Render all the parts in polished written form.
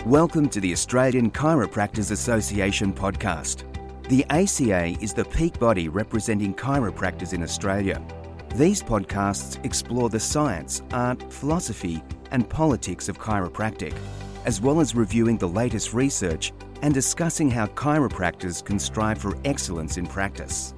Welcome to the Australian Chiropractors Association podcast. The ACA is the peak body representing chiropractors in Australia. These podcasts explore the science, art, philosophy, and politics of chiropractic, as well as reviewing the latest research and discussing how chiropractors can strive for excellence in practice.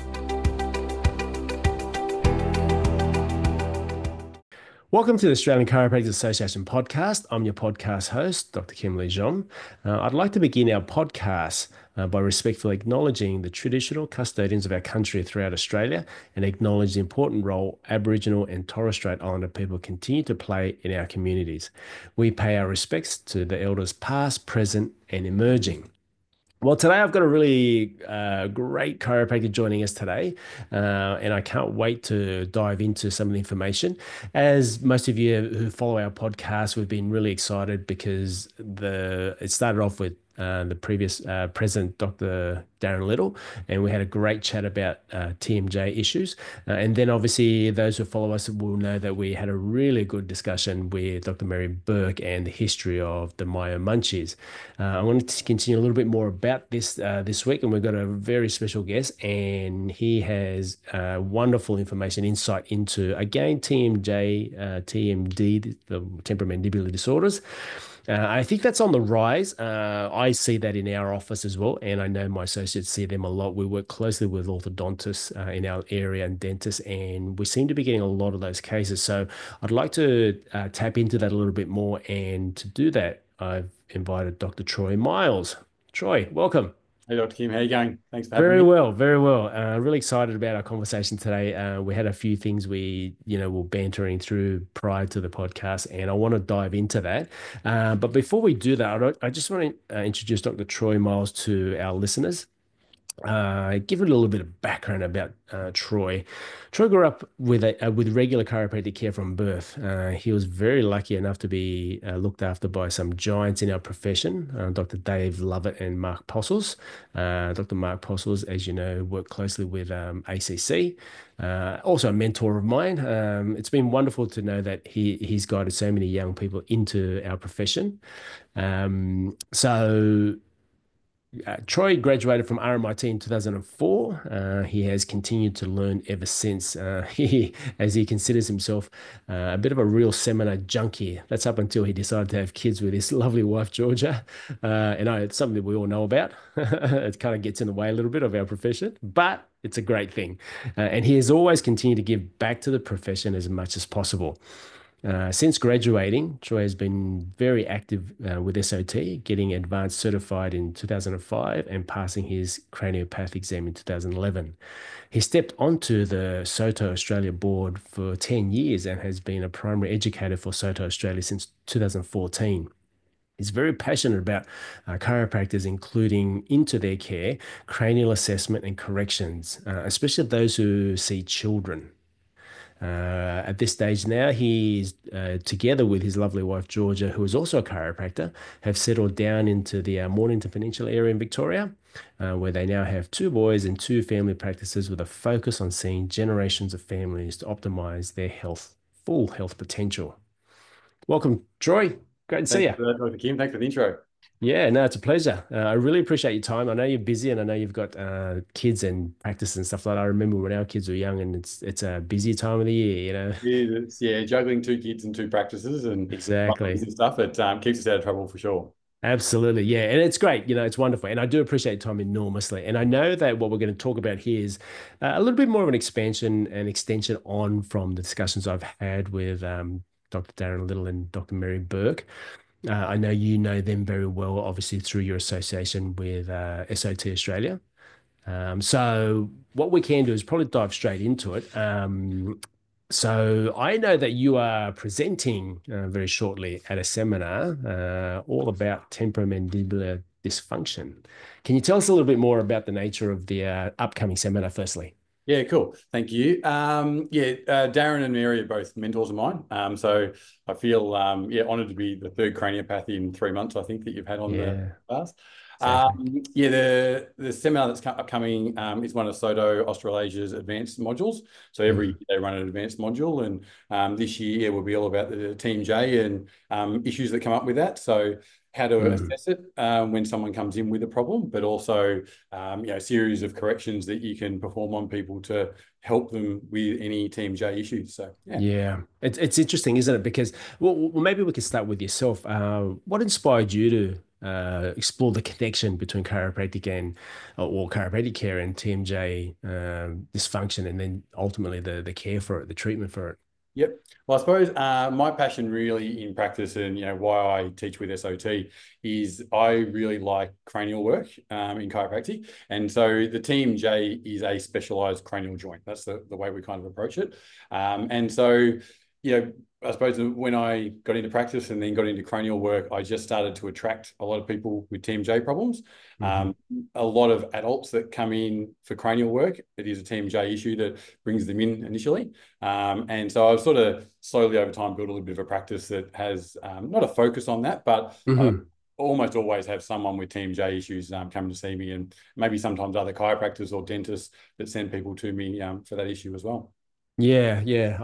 Welcome to the Australian Chiropractors Association podcast. I'm your podcast host, Dr. Kim Lee Jong. I'd like to begin our podcast by respectfully acknowledging the traditional custodians of our country throughout Australia and acknowledge the important role Aboriginal and Torres Strait Islander people continue to play in our communities. We pay our respects to the elders past, present, and emerging. Well, today I've got a really great chiropractor joining us today, and I can't wait to dive into some of the information. As most of you who follow our podcast, we've been really excited because it started off with the previous president, Dr. Darren Little, and we had a great chat about TMJ issues. And then obviously those who follow us will know that we had a really good discussion with Dr. Mary Burke and the history of the myo-munchies. I wanted to continue a little bit more about this this week, and we've got a very special guest, and he has wonderful information, insight into, again, TMD, the temporomandibular disorders. I think that's on the rise. I see that in our office as well, and I know my associates see them a lot. We work closely with orthodontists in our area and dentists, and we seem to be getting a lot of those cases. So I'd like to tap into that a little bit more, and to do that, I've invited Dr. Troy Miles. Troy, welcome. Hey, Dr. Kim, how are you going? Thanks for having me. Very well, very well. Really excited about our conversation today. We had a few things we, were bantering through prior to the podcast, and I want to dive into that. But before we do that, I just want to introduce Dr. Troy Miles to our listeners. Give it a little bit of background about Troy. Troy grew up with regular chiropractic care from birth. He was very lucky enough to be looked after by some giants in our profession, Dr. Dave Lovett and Mark Postles. Dr. Mark Postles, as you know, worked closely with ACC. Also a mentor of mine. It's been wonderful to know that he's guided so many young people into our profession. Troy graduated from RMIT in 2004. He has continued to learn ever since. As he considers himself a bit of a real seminar junkie. That's up until he decided to have kids with his lovely wife, Georgia. It's something that we all know about. It kind of gets in the way a little bit of our profession, but it's a great thing. And he has always continued to give back to the profession as much as possible. Since graduating, Troy has been very active with SOT, getting advanced certified in 2005 and passing his craniopath exam in 2011. He stepped onto the SOTO Australia board for 10 years and has been a primary educator for SOTO Australia since 2014. He's very passionate about chiropractors, including into their care, cranial assessment and corrections, especially those who see children. At this stage now, he's together with his lovely wife, Georgia, who is also a chiropractor, have settled down into the Mornington Peninsula area in Victoria, where they now have 2 boys and 2 family practices with a focus on seeing generations of families to optimize their full health potential. Welcome, Troy. Great to see you. Dr. Kim, thanks for the intro. Yeah, no, it's a pleasure. I really appreciate your time. I know you're busy, and I know you've got kids and practice and stuff like that. I remember when our kids were young, and it's a busy time of the year, Yeah, juggling 2 kids and 2 practices and exactly stuff. It keeps us out of trouble for sure. Absolutely, yeah, and it's great. It's wonderful, and I do appreciate your time enormously. And I know that what we're going to talk about here is a little bit more of an expansion and extension on from the discussions I've had with Dr. Darren Little and Dr. Mary Burke. I know you know them very well, obviously, through your association with SOT Australia. So what we can do is probably dive straight into it. So I know that you are presenting very shortly at a seminar all about temporomandibular dysfunction. Can you tell us a little bit more about the nature of the upcoming seminar, firstly? Yeah, cool. Thank you. Darren and Mary are both mentors of mine. So I feel honoured to be the 3rd craniopath in 3 months, I think, that you've had on the class. Exactly. Yeah, the seminar that's upcoming is one of Soto Australasia's advanced modules. So every year Mm. they run an advanced module, and this year will be all about the Team J and issues that come up with that. So how to Mm. assess it when someone comes in with a problem, but also a series of corrections that you can perform on people to help them with any Team J issues. So yeah. Yeah, it's interesting, isn't it? Because well, maybe we could start with yourself. What inspired you to explore the connection between chiropractic and or chiropractic care and TMJ dysfunction, and then ultimately the care for it, the treatment for it? Yep. Well, I suppose my passion really in practice and why I teach with SOT is I really like cranial work in chiropractic. And so the Team J is a specialized cranial joint. That's the way we kind of approach it. And so, I suppose when I got into practice and then got into cranial work, I just started to attract a lot of people with Team J problems. Hmm. A lot of adults that come in for cranial work, it is a Team J issue that brings them in initially. And so I've sort of slowly over time built a little bit of a practice that has not a focus on that, but I Hmm. almost always have someone with Team J issues come to see me, and maybe sometimes other chiropractors or dentists that send people to me for that issue as well. Yeah, yeah,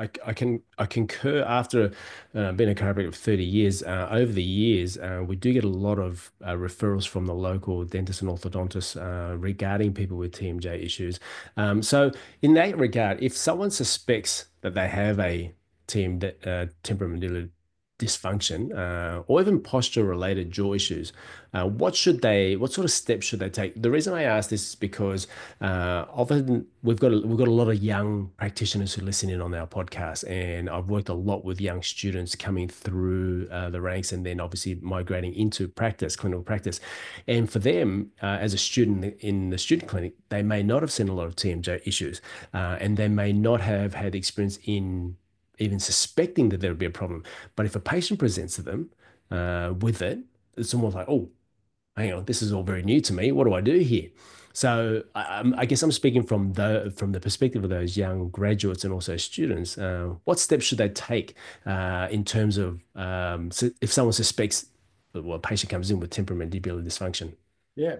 I concur. After being a chiropractor for 30 years, over the years, we do get a lot of referrals from the local dentists and orthodontists regarding people with TMJ issues. So, in that regard, if someone suspects that they have a temporomandibular dysfunction or even posture-related jaw issues, what sort of steps should they take? The reason I ask this is because often we've got a lot of young practitioners who listen in on our podcast, and I've worked a lot with young students coming through the ranks, and then obviously migrating into practice, clinical practice. And for them, as a student in the student clinic, they may not have seen a lot of TMJ issues, and they may not have had experience in even suspecting that there would be a problem. But if a patient presents to them with it, it's almost like, oh, hang on, this is all very new to me. What do I do here? So I guess I'm speaking from the perspective of those young graduates and also students. What steps should they take in terms of if someone suspects that, well, a patient comes in with temporomandibular dysfunction? Yeah.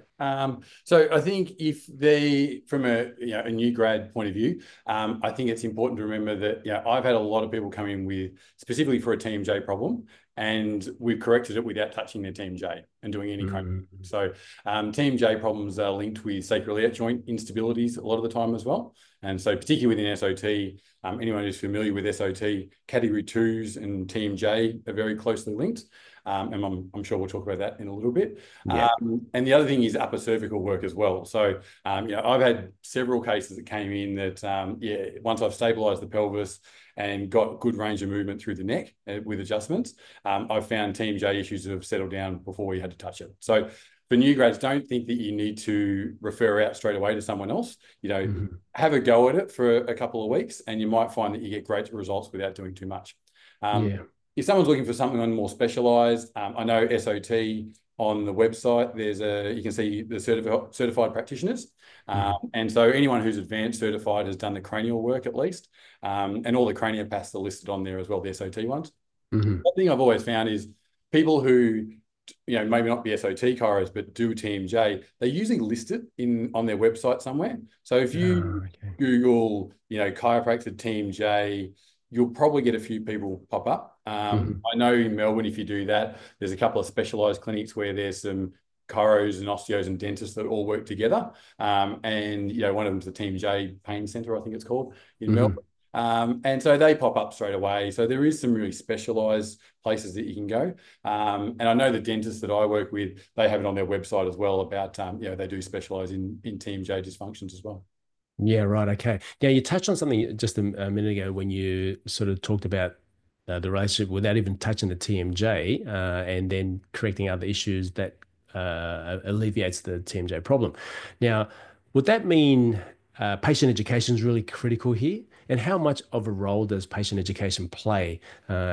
So I think if they, from a new grad point of view, I think it's important to remember that I've had a lot of people come in with specifically for a Team J problem, and we've corrected it without touching their Team J and doing any kind of. Mm. So Team J problems are linked with sacroiliac joint instabilities a lot of the time as well. And so particularly within SOT, anyone who's familiar with SOT, category twos and Team J are very closely linked. And I'm sure we'll talk about that in a little bit. Yeah. And the other thing is upper cervical work as well. So, I've had several cases that came in that, once I've stabilized the pelvis and got good range of movement through the neck with adjustments, I've found Team J issues have settled down before we had to touch it. So for new grads, don't think that you need to refer out straight away to someone else. Mhm. Have a go at it for a couple of weeks, and you might find that you get great results without doing too much. Yeah. If someone's looking for something on more specialized, I know SOT on the website, you can see the certified practitioners. Mhm. And so anyone who's advanced certified has done the cranial work at least. And all the craniopaths are listed on there as well, the SOT ones. Mhm. One thing I've always found is people who, maybe not be SOT chiros, but do TMJ, they usually list it on their website somewhere. So if you Okay. Google, chiropractor TMJ, you'll probably get a few people pop up. Mhm. I know in Melbourne, if you do that, there's a couple of specialized clinics where there's some chiros and osteos and dentists that all work together. And one of them's the Team J Pain Centre, I think it's called, in Mhm. Melbourne. And so they pop up straight away. So there is some really specialized places that you can go. And I know the dentists that I work with, they have it on their website as well about, they do specialize in Team J dysfunctions as well. Yeah, right. Okay. Yeah, you touched on something just a minute ago when you sort of talked about the relationship without even touching the TMJ, and then correcting other issues that alleviates the TMJ problem. Now, would that mean patient education is really critical here? And how much of a role does patient education play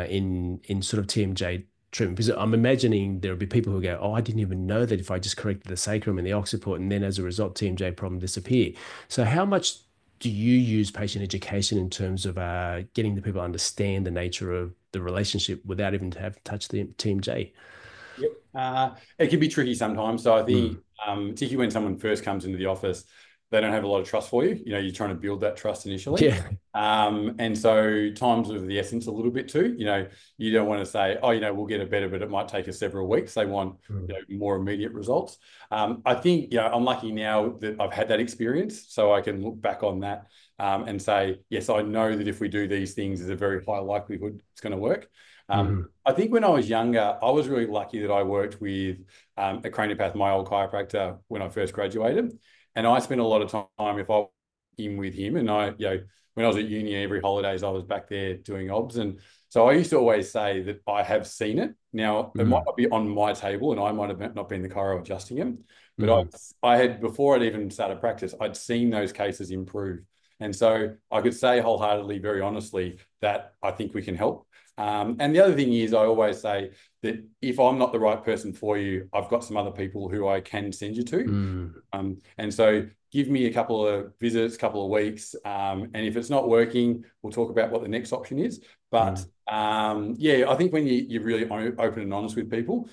in sort of TMJ treatment? Because I'm imagining there will be people who go, "Oh, I didn't even know that if I just corrected the sacrum and the occiput, and then as a result, TMJ problem disappear." So how much do you use patient education in terms of getting the people to understand the nature of the relationship without even have touched the TMJ? Yep. It can be tricky sometimes. So I think, Mm. particularly when someone first comes into the office, they don't have a lot of trust for you. You're trying to build that trust initially. Yeah. And so time's of the essence a little bit too. You don't want to say, oh, we'll get it better, but it might take us several weeks. They want Mm. more immediate results. I think, I'm lucky now that I've had that experience, so I can look back on that and say, yes, I know that if we do these things, there's a very high likelihood it's going to work. Mhm. I think when I was younger, I was really lucky that I worked with a craniopath, my old chiropractor, when I first graduated. And I spent a lot of time if I was in with him. And when I was at uni, every holidays, I was back there doing obs. And so I used to always say that I have seen it. Now, it might Mm. not be on my table and I might have not been the chiro adjusting him, but Mhm. I had, before I'd even started practice, I'd seen those cases improve. And so I could say wholeheartedly, very honestly, that I think we can help. And the other thing is, I always say that if I'm not the right person for you, I've got some other people who I can send you to. Mm. And so give me a couple of visits, couple of weeks. And if it's not working, we'll talk about what the next option is. But Mm. yeah, I think when you're really open and honest with people,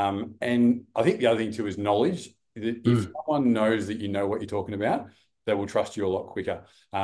and I think the other thing too is knowledge. That if Mm. someone knows that you know what you're talking about, they will trust you a lot quicker.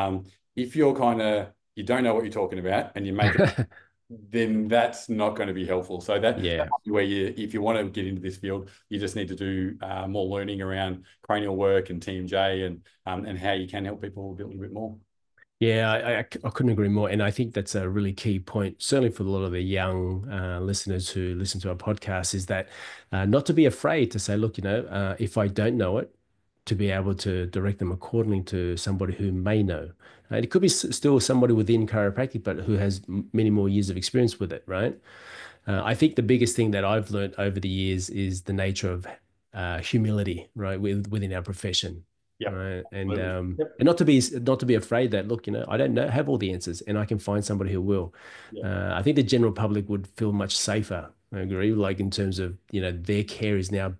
If you're you don't know what you're talking about and you make it, then that's not going to be helpful. So that Yeah. might be where if you want to get into this field, you just need to do more learning around cranial work and TMJ and how you can help people a little bit more. Yeah, I couldn't agree more. And I think that's a really key point, certainly for a lot of the young listeners who listen to our podcast, is that not to be afraid to say, look, if I don't know it, to be able to direct them accordingly to somebody who may know. And it could be still somebody within chiropractic, but who has many more years of experience with it, right? I think the biggest thing that I've learned over the years is the nature of humility, right, within our profession, Yep. right, Absolutely. Yep. and not to be afraid that look, I don't know have all the answers, and I can find somebody who will. Yeah. I think the general public would feel much safer. I agree, like in terms of their care is now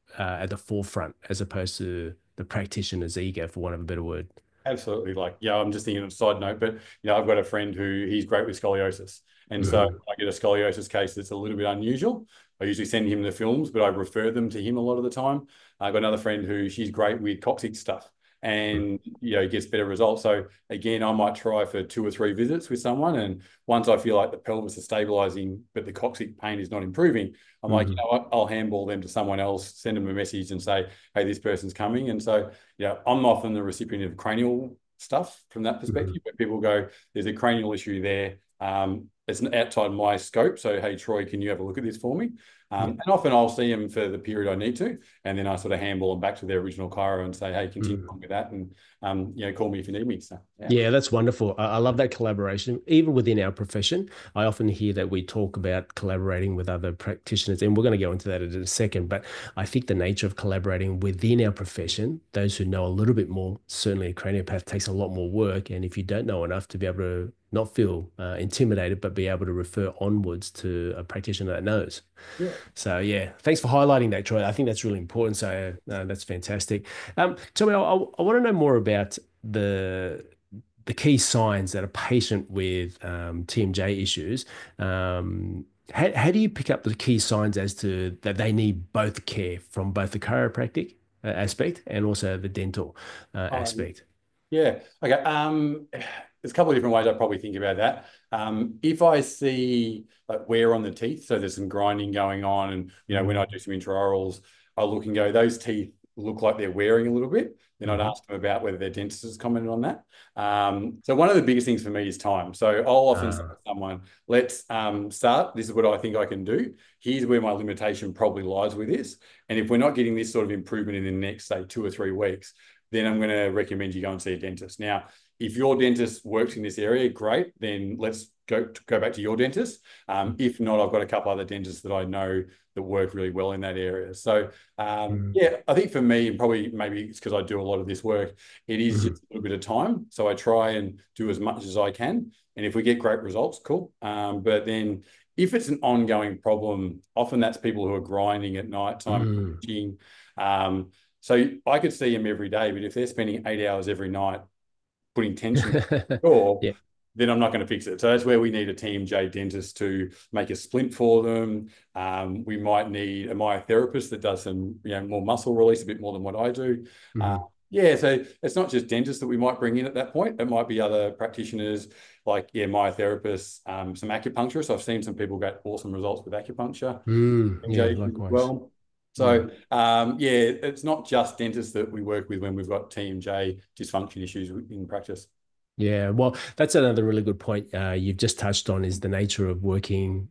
at the forefront as opposed to the practitioner's ego, for want of a better word. Absolutely. I'm just thinking of a side note, but I've got a friend he's great with scoliosis. And so Mhm. I get a scoliosis case that's a little bit unusual. I usually send him the films, but I refer them to him a lot of the time. I've got another friend she's great with coccyx stuff and gets better results. So again, I might try for 2 or 3 visits with someone. And once I feel like the pelvis is stabilizing, but the coccyx pain is not improving, I'm like, Mhm. what? I'll handball them to someone else, send them a message and say, hey, this person's coming. And so I'm often the recipient of cranial stuff from that Mhm. perspective, where people go, there's a cranial issue there. It's outside my scope. So, hey, Troy, can you have a look at this for me? Yeah. And often I'll see them for the period I need to. And then I sort of handball them back to their original chiro and say, hey, continue Mhm. on with that. And, call me if you need me. So, yeah. Yeah, that's wonderful. I love that collaboration. Even within our profession, I often hear that we talk about collaborating with other practitioners, and we're going to go into that in a second. But I think the nature of collaborating within our profession, those who know a little bit more, certainly a craniopath takes a lot more work. And if you don't know enough, to be able to not feel intimidated, but be able to refer onwards to a practitioner that knows. Yeah. So yeah, thanks for highlighting that, Troy. I think that's really important. So that's fantastic. Tell me, I want to know more about the key signs that a patient with TMJ issues, how do you pick up the key signs as to that they need both care from both the chiropractic aspect and also the dental Um, aspect? Yeah. Okay. There's a couple of different ways I probably think about that. If I see like wear on the teeth, so there's some grinding going on, and when I Mm. do some intraorals, I look and go, those teeth look like they're wearing a little bit. Then I'd Mhm. ask them about whether their dentist has commented on that. So one of the biggest things for me is time. So I'll often say to Ah, someone, let's start. This is what I think I can do. Here's where my limitation probably lies with this. And if we're not getting this sort of improvement in the next, say, 2 or 3 weeks, then I'm going to recommend you go and see a dentist. Now, if your dentist works in this area, great, then let's go back to your dentist. If not, I've got a couple other dentists that I know that work really well in that area. So, mm, yeah, I think for me, and probably maybe it's because I do a lot of this work, it is mhm, just a little bit of time. So I try and do as much as I can. And if we get great results, cool. But then if it's an ongoing problem, often that's people who are grinding at night time, mm. itching. So I could see them every day, but if they're spending 8 hours every night putting tension on the jaw, Yeah. then I'm not going to fix it. So that's where we need a Team J dentist to make a splint for them. We might need a myotherapist that does some, more muscle release, a bit more than what I do. So it's not just dentists that we might bring in at that point. It might be other practitioners like, myotherapists, some acupuncturists. I've seen some people get awesome results with acupuncture. Likewise. Well. So, it's not just dentists that we work with when we've got Team J dysfunction issues in practice. Yeah, well, that's another really good point you've just touched on is the nature of working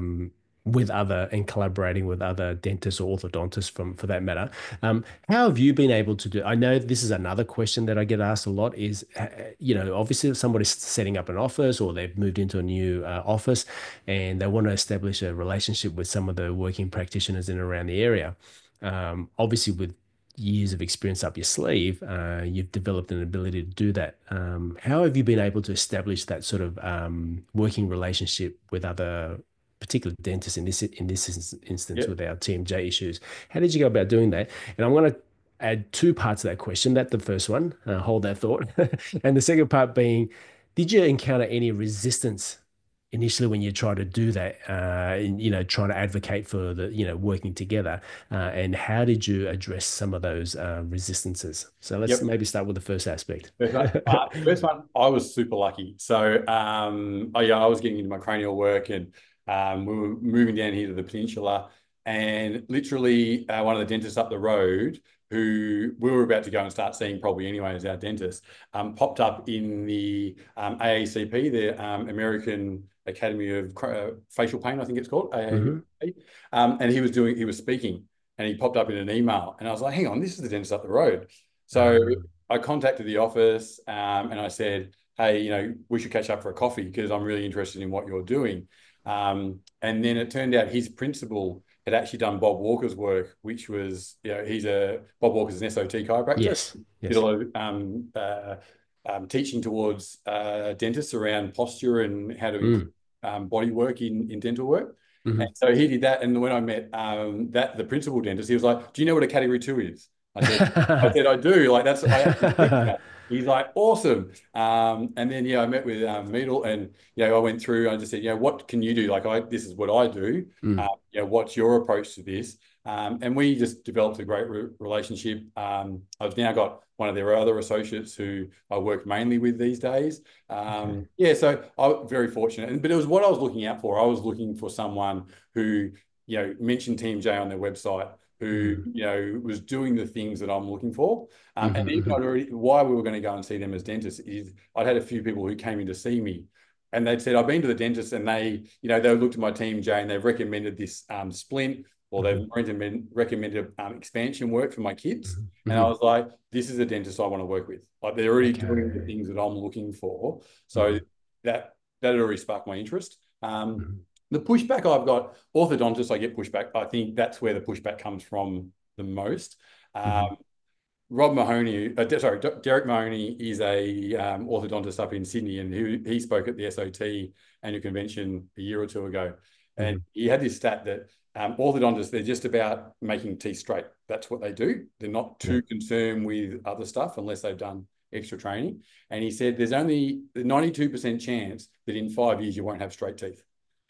with other and collaborating with other dentists or orthodontists for that matter. How have you been able to do? I know this is another question that I get asked a lot is, obviously if somebody's setting up an office or they've moved into a new office and they want to establish a relationship with some of the working practitioners in and around the area. Obviously with years of experience up your sleeve, you've developed an ability to do that. How have you been able to establish that sort of working relationship with other particular dentists in this instance with our Team J issues? How did you go about doing that? And I'm going to add two parts to that question. That's the first one, hold that thought. And the second part being, did you encounter any resistance initially when you try to do that, trying to advocate for the, working together, and how did you address some of those resistances? So let's maybe start with the first aspect. First one, I was super lucky. So, I was getting into my cranial work and we were moving down here to the peninsula, and literally one of the dentists up the road, who we were about to go and start seeing probably anyway as our dentist, popped up in the AACP, the American Academy of Facial Pain, I think it's called, AACP. And he was speaking, and he popped up in an email, and I was like, hang on, this is the dentist up the road. So I contacted the office, and I said, hey, we should catch up for a coffee because I'm really interested in what you're doing. And then it turned out his principal had actually done Bob Walker's work, which was, Bob Walker's an SOT chiropractor. Yes. Did a lot of teaching towards dentists around posture and how to improve body work in dental work. And so he did that. And when I met the principal dentist, he was like, do you know what a category 2 is? I said, I do. Like, that's, I actually think that. He's like, awesome. And then, I met with Meadle, and, I went through, I just said, what can you do? Like, this is what I do. What's your approach to this? And we just developed a great relationship. I've now got one of their other associates who I work mainly with these days. So I'm very fortunate. But it was what I was looking out for. I was looking for someone who, mentioned Team J on their website, who, was doing the things that I'm looking for. And even why we were going to go and see them as dentists is I'd had a few people who came in to see me, and they'd said, I've been to the dentist, and they looked at my Team J and they've recommended this splint, or they've recommended expansion work for my kids. And I was like, this is a dentist I want to work with. Like, they're already doing the things that I'm looking for. So that already sparked my interest. The pushback I've got, orthodontists, I get pushback. I think that's where the pushback comes from the most. Derek Mahoney is a orthodontist up in Sydney, and he spoke at the SOT annual convention a year or two ago. And he had this stat that orthodontists, they're just about making teeth straight. That's what they do. They're not too concerned with other stuff unless they've done extra training. And he said there's only a 92% chance that in 5 years you won't have straight teeth.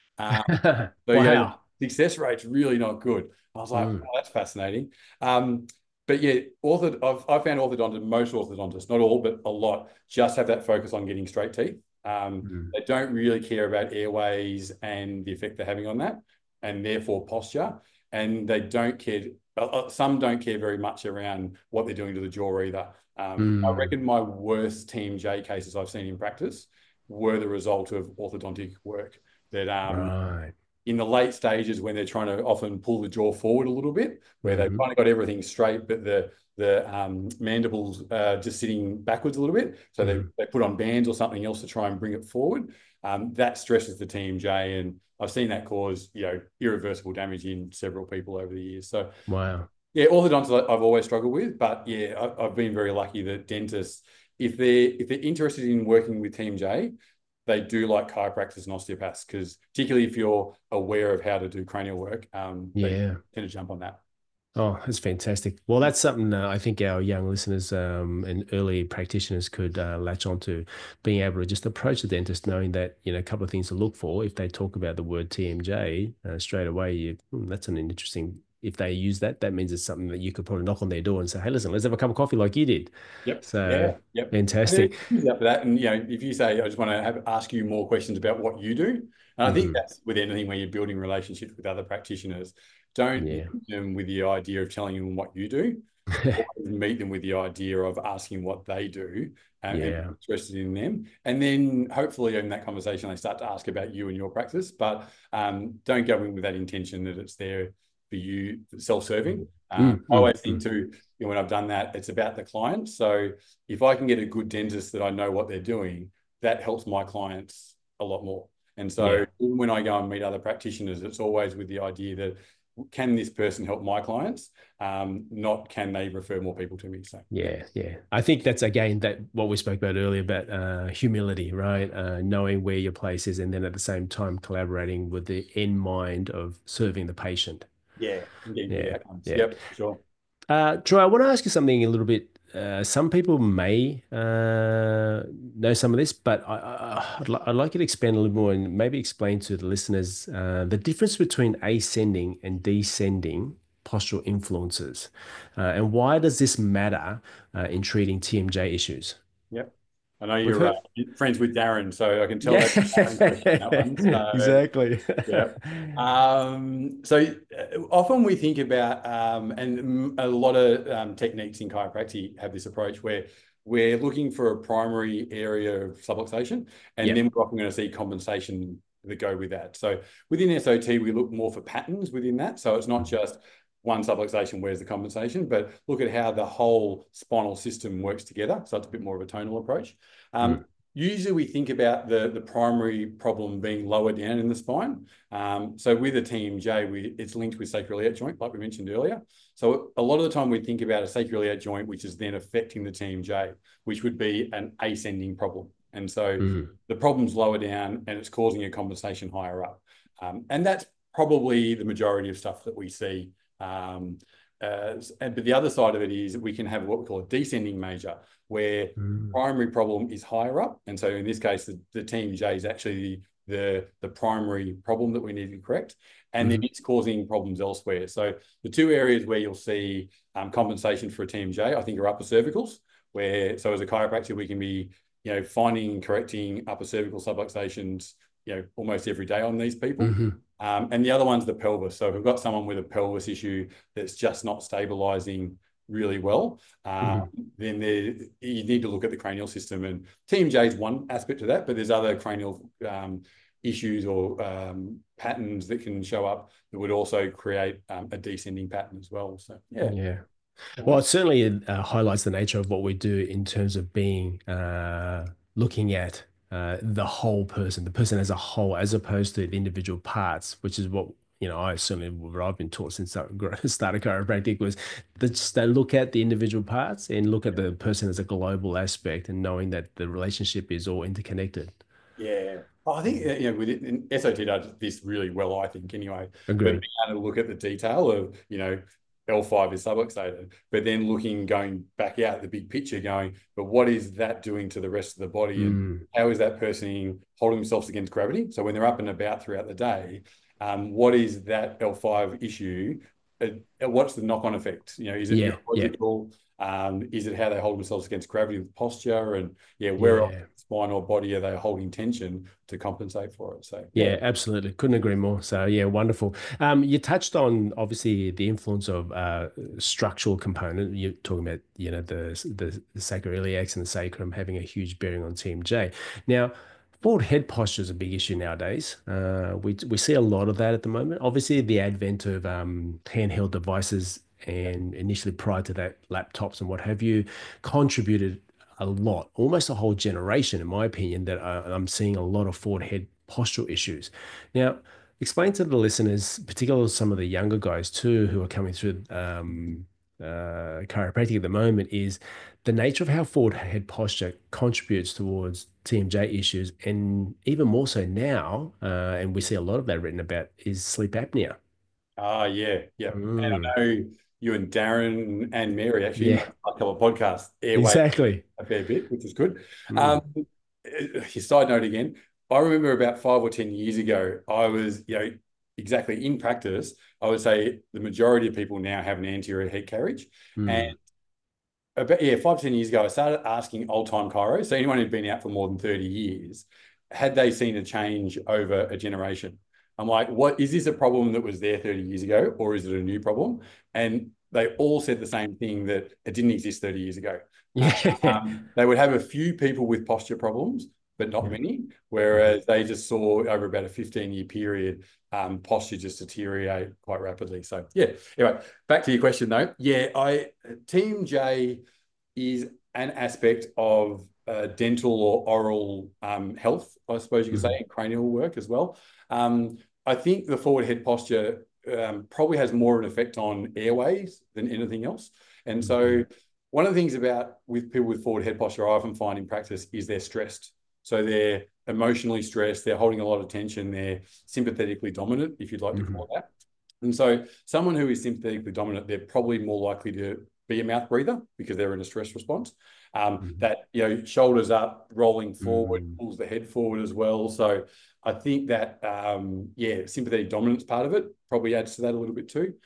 Wow. Success rate's really not good. I was like, oh, that's fascinating. But yeah, I've found most orthodontists, not all, but a lot, just have that focus on getting straight teeth. They don't really care about airways and the effect they're having on that, and therefore posture. And they don't care. Some don't care very much around what they're doing to the jaw either. I reckon my worst Team J cases I've seen in practice were the result of orthodontic work. That in the late stages, when they're trying to often pull the jaw forward a little bit, where they've kind of got everything straight, but the mandibles just sitting backwards a little bit. So they put on bands or something else to try and bring it forward. That stresses the Team J, and I've seen that cause irreversible damage in several people over the years. So wow. Yeah, orthodontists I've always struggled with, but yeah, I've been very lucky that dentists, if they're interested in working with Team J, they do like chiropractors and osteopaths, because particularly if you're aware of how to do cranial work, they tend to jump on that. Oh, that's fantastic. Well, that's something I think our young listeners and early practitioners could latch onto, being able to just approach the dentist knowing that, a couple of things to look for. If they talk about the word TMJ straight away, that's an interesting, if they use that, that means it's something that you could probably knock on their door and say, hey, listen, let's have a cup of coffee like you did. Yep. So Yeah. Yep. And then fantastic. use that for that. And if you say, I just want to ask you more questions about what you do, and I think Hmm. that's with anything where you're building relationships with other practitioners, don't Yeah. meet them with the idea of telling them what you do. Always meet them with the idea of asking what they do and Yeah. interested in them. And then hopefully in that conversation, they start to ask about you and your practice, but don't go in with that intention that it's there for you, self-serving. I Mm, mm, always think mm. too, when I've done that, it's about the client. So if I can get a good dentist that I know what they're doing, that helps my clients a lot more. And so Yeah. even when I go and meet other practitioners, it's always with the idea that can this person help my clients? Not can they refer more people to me? So yeah. Yeah, yeah. I think that's again that what we spoke about earlier about humility, right? Knowing where your place is, and then at the same time collaborating with the end mind of serving the patient. Yeah, indeed, the Yeah, outcomes. yeah. Yep, sure. Troy, I want to ask you something a little bit. Some people may know some of this, but I'd like you to expand a little more and maybe explain to the listeners the difference between ascending and descending postural influences, and why does this matter in treating TMJ issues? Yep. I know We've you're heard, friends with Darren, so I can tell yeah, that's a Darren question, that one. So exactly. yeah. Often we think about, and a lot of techniques in chiropractic have this approach where we're looking for a primary area of subluxation, and Yeah. then we're often going to see compensation that go with that. So within SOT, we look more for patterns within that. So it's not just one subluxation, where's the compensation, but look at how the whole spinal system works together. So it's a bit more of a tonal approach. Mm. Usually we think about the primary problem being lower down in the spine. So with a TMJ, it's linked with sacroiliac joint, like we mentioned earlier. So a lot of the time we think about a sacroiliac joint, which is then affecting the TMJ, which would be an ascending problem. And so Mm. the problem's lower down and it's causing a compensation higher up. And that's probably the majority of stuff that we see. But the other side of it is we can have what we call a descending major, where Mm. primary problem is higher up. And so in this case, the TMJ is actually the primary problem that we need to correct. And then Mm. it's causing problems elsewhere. So the two areas where you'll see compensation for a TMJ, I think, are upper cervicals, so as a chiropractor, we can be, finding and correcting upper cervical subluxations, almost every day on these people. Mhm. And the other one's the pelvis. So if we've got someone with a pelvis issue that's just not stabilizing really well, Mhm. then you need to look at the cranial system. And TMJ is one aspect of that, but there's other cranial issues or patterns that can show up that would also create a descending pattern as well. So yeah. Yeah. Well, Nice. it certainly highlights the nature of what we do in terms of being looking at the whole person, the person as a whole, as opposed to the individual parts, which is what I certainly what I've been taught since I started chiropractic was that just they look at the individual parts and look at the person as a global aspect, and knowing that the relationship is all interconnected. Yeah. I think, within SOT does this really well, I think, anyway. But being Agreed. able to look at the detail of, L5 is subluxated, but then going back out the big picture, but what is that doing to the rest of the body? And Mm. how is that person holding themselves against gravity? So when they're up and about throughout the day, what is that L5 issue? What's the knock-on effect? Is it Yeah. Yeah. neurological? Is it how they hold themselves against gravity with posture? And where else Yeah. spine or body are they holding tension to compensate for it? So yeah. Yeah, absolutely. Couldn't agree more. So yeah, wonderful. You touched on obviously the influence of structural component. You're talking about, the sacroiliacs and the sacrum having a huge bearing on TMJ. Now, forward head posture is a big issue nowadays. We see a lot of that at the moment. Obviously, the advent of handheld devices and initially prior to that, laptops and what have you, contributed a lot, almost a whole generation, in my opinion, that I'm seeing a lot of forward head postural issues. Now, explain to the listeners, particularly some of the younger guys too, who are coming through chiropractic at the moment, is the nature of how forward head posture contributes towards TMJ issues, and even more so now, and we see a lot of that written about, is sleep apnea. Yeah, yeah. And Mm. I know, you and Darren and Mary actually in Yeah, a couple of podcasts, airway exactly. a fair bit, which is good. Mm. Side note again, I remember about 5 or 10 years ago, I was, exactly in practice, I would say the majority of people now have an anterior head carriage. And Mm. about 5 to 10 years ago, I started asking old time chiro, so anyone who'd been out for more than 30 years, had they seen a change over a generation? I'm like, what is this a problem that was there 30 years ago, or is it a new problem? And they all said the same thing, that it didn't exist 30 years ago. Yeah. They would have a few people with posture problems, but not Yeah. many. Mhm. Whereas they just saw over about a 15-year period, posture just deteriorate quite rapidly. So yeah. Anyway, back to your question though. Yeah, Team J is an aspect of dental or oral health, I suppose you could say, Mhm. and cranial work as well. I think the forward head posture probably has more of an effect on airways than anything else. And so Mhm. one of the things about with people with forward head posture, I often find in practice is they're stressed. So they're emotionally stressed, they're holding a lot of tension, they're sympathetically dominant, if you'd like to Mhm. call it that. And so someone who is sympathetically dominant, they're probably more likely to be a mouth breather because they're in a stress response. Mhm. That, shoulders up, rolling forward, Mm. pulls the head forward as well. So I think that, sympathetic dominance part of it probably adds to that a little bit too.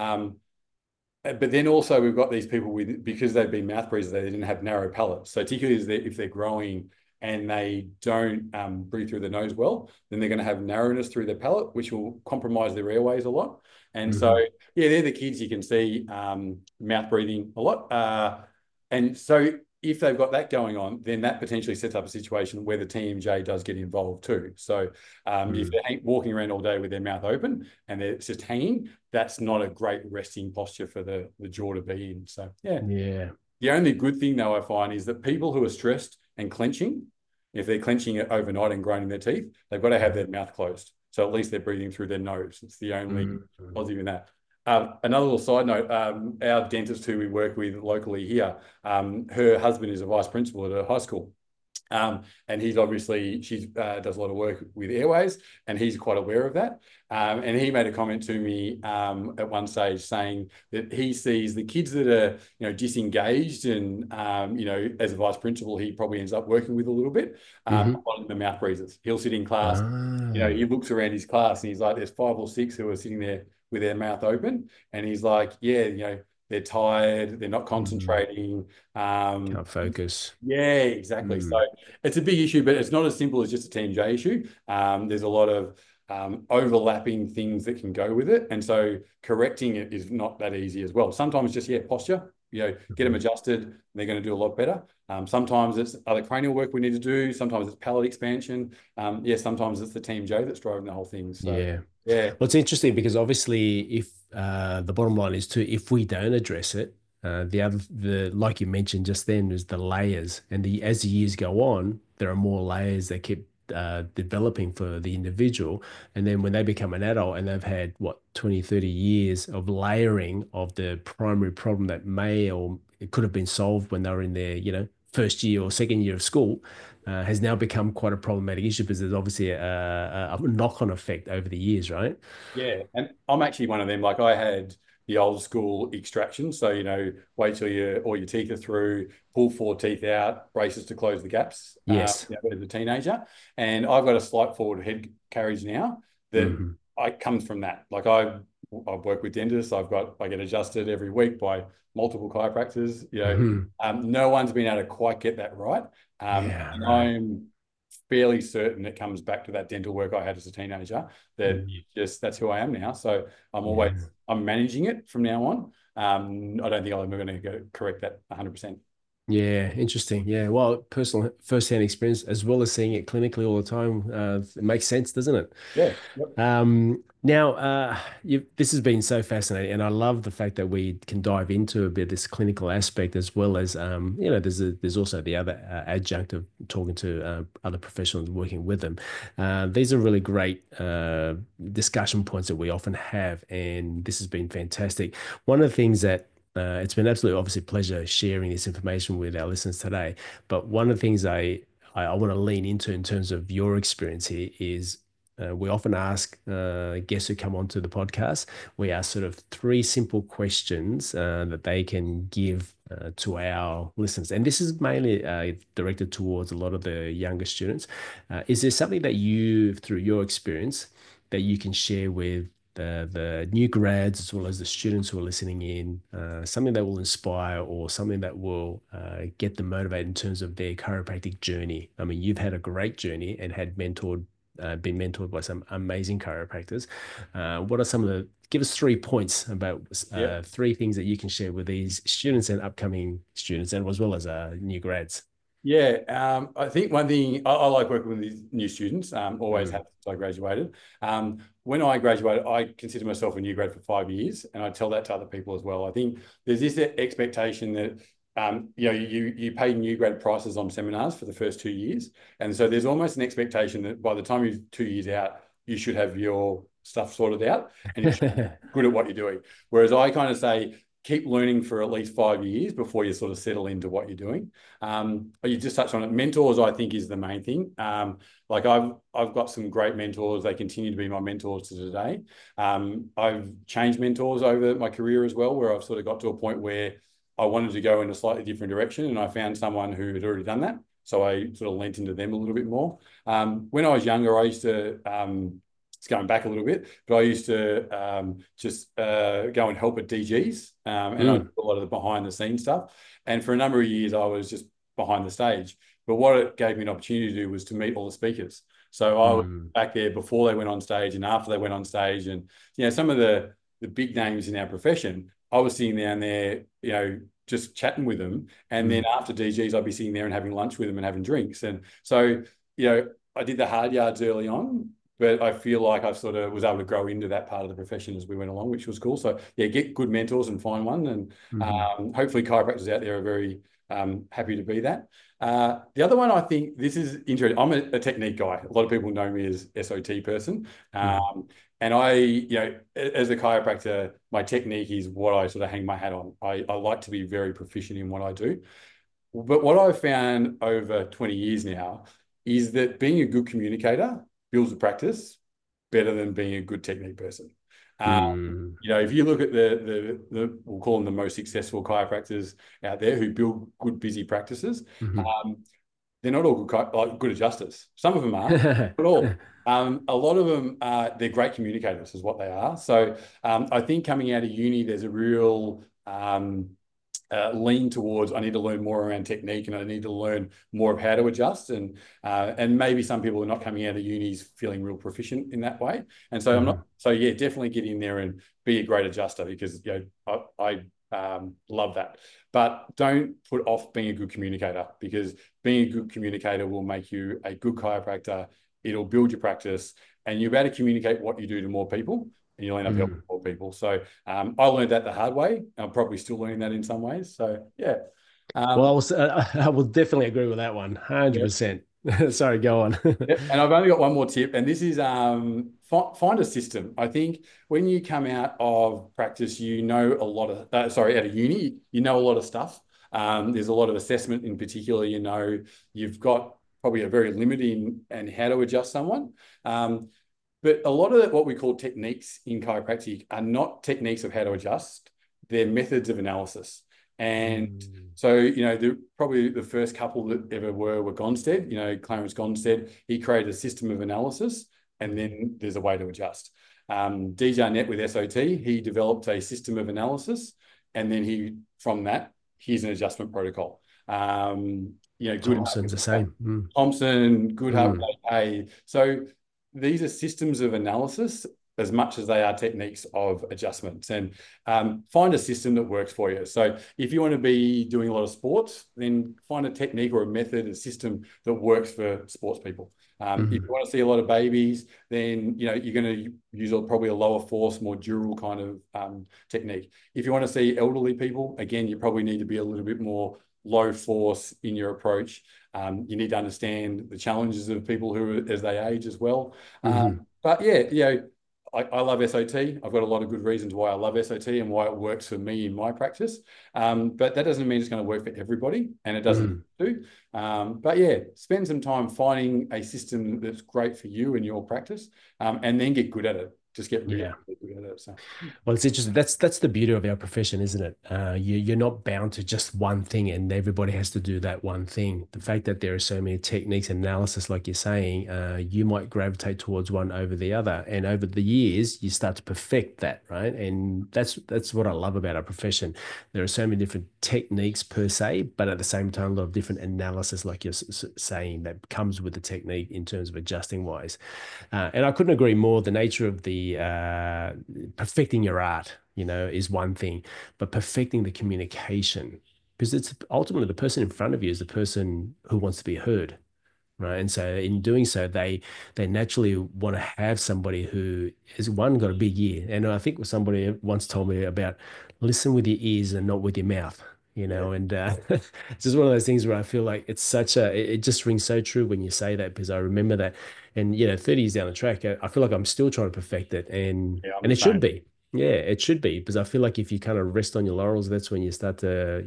But then also we've got these people because they've been mouth breathers, they didn't have narrow palates. So particularly if they're growing and they don't breathe through the nose well, then they're going to have narrowness through their palate, which will compromise their airways a lot. And so, Mhm. yeah, they're the kids you can see mouth breathing a lot. And so if they've got that going on, then that potentially sets up a situation where the TMJ does get involved too. So if Mm. they're walking around all day with their mouth open and they're just hanging, that's not a great resting posture for the jaw to be in. So yeah. Yeah. The only good thing though I find is that people who are stressed and clenching, if they're clenching it overnight and grinding their teeth, they've got to have their mouth closed. So at least they're breathing through their nose. It's the only Mhm. positive in that. Another little side note, our dentist who we work with locally here, her husband is a vice principal at a high school. And he's obviously, she does a lot of work with airways, and he's quite aware of that. And he made a comment to me at one stage saying that he sees the kids that are, disengaged and, as a vice principal, he probably ends up working with a little bit Mhm. on the mouth breathers. He'll sit in class, Ah. he looks around his class and he's like, there's 5 or 6 who are sitting there with their mouth open. And he's like, yeah, they're tired, they're not Mm. concentrating. Um, Can't focus. yeah, exactly. So Mm. it's a big issue, but it's not as simple as just a Team J issue. There's a lot of overlapping things that can go with it. And so correcting it is not that easy as well. Sometimes just, posture, get them Mhm. adjusted, they're going to do a lot better. Sometimes it's other cranial work we need to do. Sometimes it's palate expansion. Sometimes it's the Team J that's driving the whole thing. So, Yeah. yeah, Well, it's interesting because obviously, if the bottom line is too, if we don't address it, the like you mentioned just then is the layers, and as the years go on, there are more layers that keep developing for the individual, and then when they become an adult and they've had what 20, 30 years of layering of the primary problem that may or it could have been solved when they were in their first year or second year of school, has now become quite a problematic issue because there's obviously a knock-on effect over the years, right? yeah. And I'm actually one of them. Like I had the old school extraction. So, wait till all your teeth are through, pull 4 teeth out, braces to close the gaps, Yes. as a teenager. And I've got a slight forward head carriage now that Hmm. I comes from that. Like I've worked with dentists. I get adjusted every week by multiple chiropractors. Hmm. No one's been able to quite get that right. Yeah, And right. I'm fairly certain it comes back to that dental work I had as a teenager, that Mm. that's who I am now. So Yeah. I'm managing it from now on. I don't think I'm ever going to go correct that 100%. Yeah, interesting. Yeah, well, personal first-hand experience as well as seeing it clinically all the time, it makes sense, doesn't it? Yeah. Yep. Now, this has been so fascinating, and I love the fact that we can dive into a bit of this clinical aspect as well as, there's also the other adjunct of talking to other professionals working with them. These are really great discussion points that we often have, and this has been fantastic. One of the things that it's been absolutely obviously a pleasure sharing this information with our listeners today. But one of the things I want to lean into in terms of your experience here is we often ask guests who come onto the podcast, we ask sort of three simple questions that they can give to our listeners. And this is mainly directed towards a lot of the younger students. Is there something that you, through your experience, that you can share with the new grads as well as the students who are listening in, something that will inspire or something that will get them motivated in terms of their chiropractic journey? I mean, you've had a great journey and had been mentored by some amazing chiropractors. What are some of give us 3 points about Yeah. three things that you can share with these students and upcoming students, and as well as new grads? Yeah, I think one thing I like working with these new students, always Mm. have since I graduated. When I graduated, I consider myself a new grad for 5 years, and I tell that to other people as well. I think there's this expectation that you pay new grad prices on seminars for the first 2 years, and so there's almost an expectation that by the time you're 2 years out, you should have your stuff sorted out and you should be good at what you're doing. Whereas I kind of say, keep learning for at least 5 years before you sort of settle into what you're doing. You just touched on it. Mentors, I think, is the main thing. Like I've got some great mentors. They continue to be my mentors to today. I've changed mentors over my career as well, where I've sort of got to a point where I wanted to go in a slightly different direction, and I found someone who had already done that. So I sort of lent into them a little bit more. When I was younger, I used to it's going back a little bit, but I used to just go and help at DGs, and I do a lot of the behind the scenes stuff. And for a number of years, I was just behind the stage. But what it gave me an opportunity to do was to meet all the speakers. So I was back there before they went on stage and after they went on stage, and some of the big names in our profession, I was sitting down there, just chatting with them. And then after DGs, I'd be sitting there and having lunch with them and having drinks. And so, I did the hard yards early on, but I feel like I sort of was able to grow into that part of the profession as we went along, which was cool. So yeah, get good mentors and find one. And hopefully chiropractors out there are very happy to be that. The other one, I think this is interesting. I'm a technique guy. A lot of people know me as SOT person. And I, as a chiropractor, my technique is what I sort of hang my hat on. I like to be very proficient in what I do. But what I've found over 20 years now is that being a good communicator builds a practice better than being a good technique person. If you look at the we'll call them the most successful chiropractors out there who build good, busy practices, they're not all good adjusters. Some of them are, not all. A lot of them, they're great communicators is what they are. So I think coming out of uni, there's a real lean towards I need to learn more around technique, and I need to learn more of how to adjust, and maybe some people are not coming out of unis feeling real proficient in that way. And so I'm not. So yeah, definitely get in there and be a great adjuster, because I love that. But don't put off being a good communicator, because being a good communicator will make you a good chiropractor. It'll build your practice, and you're about to communicate what you do to more people, and you'll end up helping more people. So I learned that the hard way. I'm probably still learning that in some ways. So yeah. Well, I will definitely agree with that one, 100%. Sorry, go on. And I've only got one more tip, and this is find a system. I think when you come out of practice, a lot of, out of uni, a lot of stuff. There's a lot of assessment in particular, you've got probably a very limiting and how to adjust someone. But a lot of what we call techniques in chiropractic are not techniques of how to adjust, they're methods of analysis. And so, probably the first couple that ever were Gonstead, Clarence Gonstead. He created a system of analysis, and then there's a way to adjust. DJ Arnett with SOT, he developed a system of analysis, and then here's an adjustment protocol. Thompson's the same. Thompson, Goodhart, Hay. So these are systems of analysis as much as they are techniques of adjustments, and find a system that works for you. So if you want to be doing a lot of sports, then find a technique or a method, a system that works for sports people. If you want to see a lot of babies, then you're going to use probably a lower force, more dural kind of technique. If you want to see elderly people, again, you probably need to be a little bit more low force in your approach. You need to understand the challenges of people who, as they age as well. But yeah, I love SOT. I've got a lot of good reasons why I love SOT and why it works for me in my practice. But that doesn't mean it's going to work for everybody, and it doesn't do. But yeah, spend some time finding a system that's great for you and your practice, and then get good at it. Just get really good at it. So. Well, it's interesting. That's the beauty of our profession, isn't it? You're not bound to just one thing, and everybody has to do that one thing. The fact that there are so many techniques and analysis, like you're saying, you might gravitate towards one over the other, and over the years, you start to perfect that, right? And that's what I love about our profession. There are so many different techniques per se, but at the same time, a lot of different analysis, like you're saying, that comes with the technique in terms of adjusting wise. And I couldn't agree more. The nature of the perfecting your art, is one thing, but perfecting the communication, because it's ultimately the person in front of you is the person who wants to be heard, right? And so in doing so, they naturally want to have somebody who has got a big ear. And I think somebody once told me about listen with your ears and not with your mouth. And it's just one of those things where I feel like it just rings so true when you say that, because I remember that, and 30 years down the track, I feel like I'm still trying to perfect it, and it should be. Yeah, it should be, because I feel like if you kind of rest on your laurels, that's when you start to,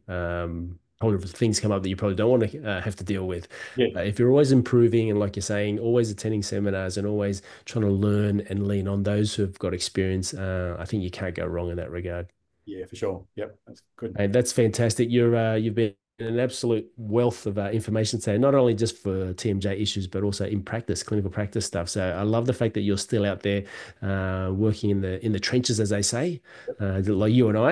probably things come up that you probably don't want to have to deal with. Yeah. If you're always improving, and like you're saying, always attending seminars and always trying to learn and lean on those who've got experience, I think you can't go wrong in that regard. Yeah, for sure. Yep, that's good. And that's fantastic. You've been an absolute wealth of information today, not only just for TMJ issues, but also in practice, clinical practice stuff. So I love the fact that you're still out there working in the trenches, as they say, like you and I,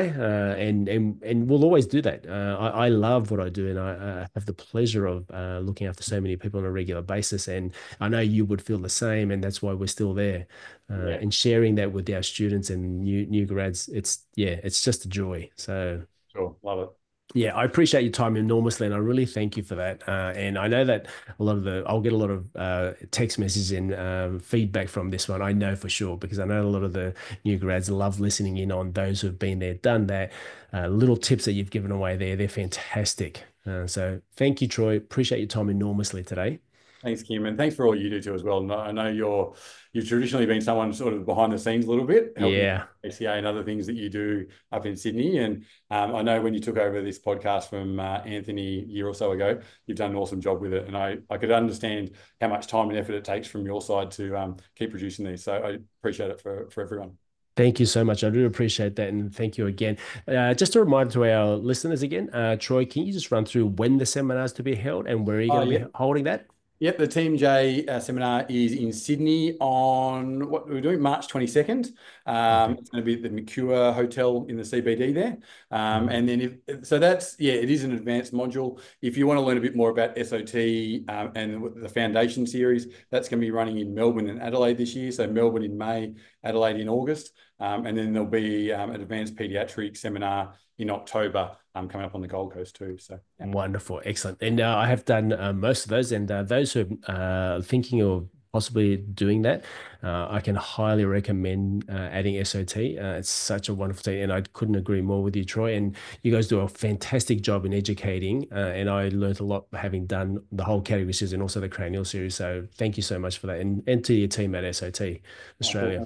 and we'll always do that. I love what I do, and I have the pleasure of looking after so many people on a regular basis. And I know you would feel the same, and that's why we're still there. And sharing that with our students and new grads, it's just a joy. So sure, love it. Yeah, I appreciate your time enormously, and I really thank you for that. And I know that I'll get a lot of text messages and feedback from this one. I know for sure, because I know a lot of the new grads love listening in on those who've been there, done that. Little tips that you've given away there, they're fantastic. So thank you, Troy. Appreciate your time enormously today. Thanks, Kim, and thanks for all you do too as well. And I know you've traditionally been someone sort of behind the scenes a little bit, helping ACA and other things that you do up in Sydney. And I know when you took over this podcast from Anthony a year or so ago, you've done an awesome job with it. And I could understand how much time and effort it takes from your side to keep producing these. So I appreciate it for everyone. Thank you so much. I do appreciate that. And thank you again. Just a reminder to our listeners again, Troy, can you just run through when the seminar is to be held and where are you going to be holding that? Yep, the Team J seminar is in Sydney on what we're doing, March 22nd. It's going to be at the Mercure Hotel in the CBD there. And then it is an advanced module. If you want to learn a bit more about SOT and the foundation series, that's going to be running in Melbourne and Adelaide this year. So Melbourne in May, Adelaide in August. And then there'll be an advanced pediatric seminar in October coming up on the Gold Coast too. So Wonderful, excellent. And I have done most of those, and those who are thinking of possibly doing that, I can highly recommend adding SOT. It's such a wonderful thing, and I couldn't agree more with you, Troy. And you guys do a fantastic job in educating, and I learned a lot having done the whole category series and also the cranial series. So thank you so much for that, and to your team at SOT Australia.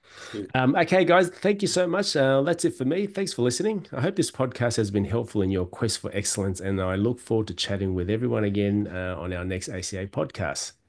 Okay, guys, thank you so much. That's it for me. Thanks for listening. I hope this podcast has been helpful in your quest for excellence, and I look forward to chatting with everyone again on our next ACA podcast.